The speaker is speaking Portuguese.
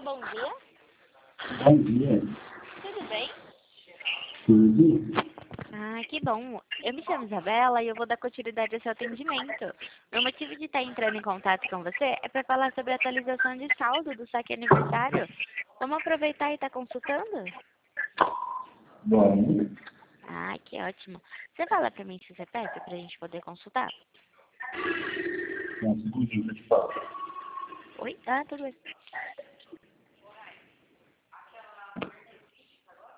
Bom dia, Bom dia. tudo bem? Tudo? Ah, que bom. Eu me chamo Isabela e eu vou dar continuidade ao seu atendimento. Meu motivo de estar entrando em contato com você é para falar sobre a atualização de saldo do saque aniversário. Vamos aproveitar e estar consultando? Bom. Ah, que ótimo. Você fala para mim seu CPF para a gente poder consultar? Um segundinho que eu te falo. Oi? Ah, tudo bem.